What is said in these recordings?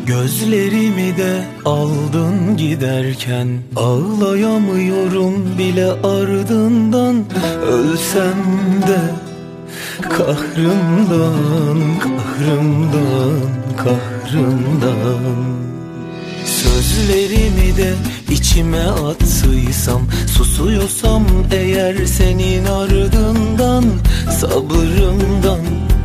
Gözlerimi de aldın giderken, ağlayamıyorum bile ardından. Ölsem de kahrımdan, kahrımdan, kahrımdan. Sözlerimi de içime attıysam, susuyorsam eğer senin ardından. Sabrımdan,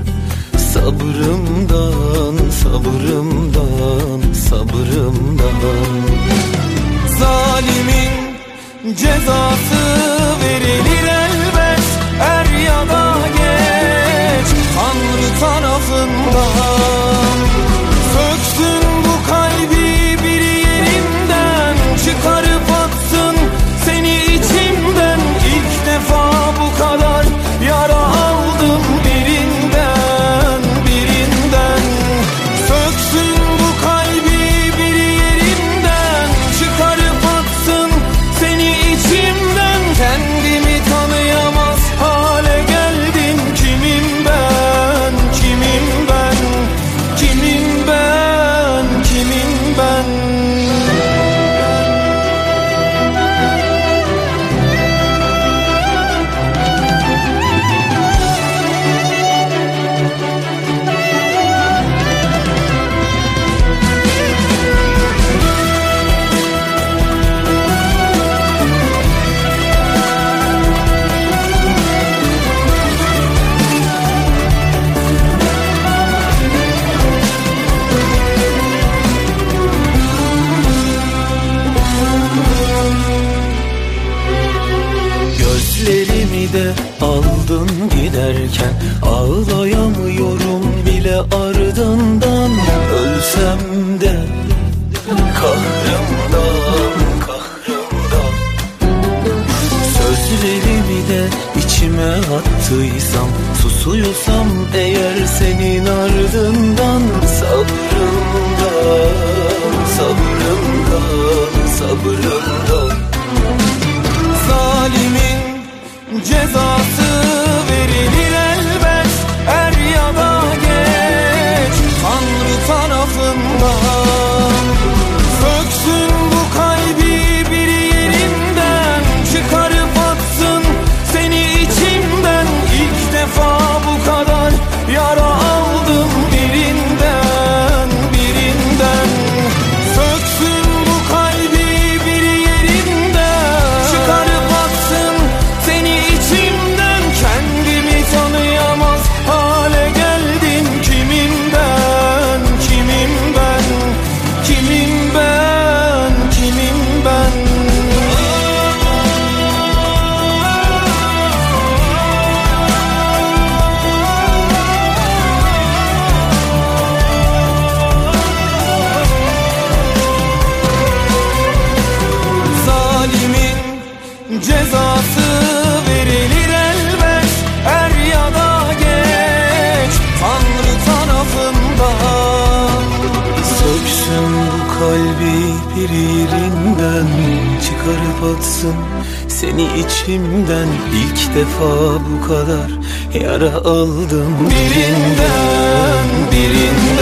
sabrımdan, sabrımdan, sabrımdan. Zalimin cezası verilir elbet, er ya da geç, Tanrı tarafından. Söksün bu kalbi bir yerimden, çıkarıp atsın seni içimden. İlk defa bu kadar yara aldım birinden, birinden. Söksün bu kalbi bir yerimden, çıkarıp atsın seni içimden. Kendimi tanıyamaz hale geldim. Kimim ben, kimim ben, kimim ben, kimim ben? Gözlerimi de aldın giderken, ağlayamıyorum bile ardından. Ölsem de kahrımdan, kahrımdan. Sözlerimi de içime attıysam, susuyorsam eğer senin ardından. Sabrımdan, sabrımdan, sabrımdan. Zalimin cezası verilir elbet, er ya da geç, Tanrı tarafından. Söksün bu kalbi bir yerimden, çıkarıp atsın seni içimden. İlk defa bu kadar yara aldım birinden, birinden. Söksün bu kalbi bir yerimden, çıkarıp atsın seni içimden. Kendimi tanıyamaz hale geldim. Kimim ben, kimim ben, kimim ben, kimim ben? Zalimin cezası verilir elbet, er ya da geç, Tanrı tarafından. Söksün bu kalbi bir yerinden, çıkarıp atsın seni içimden. İlk defa bu kadar yara aldım birinden, birinden.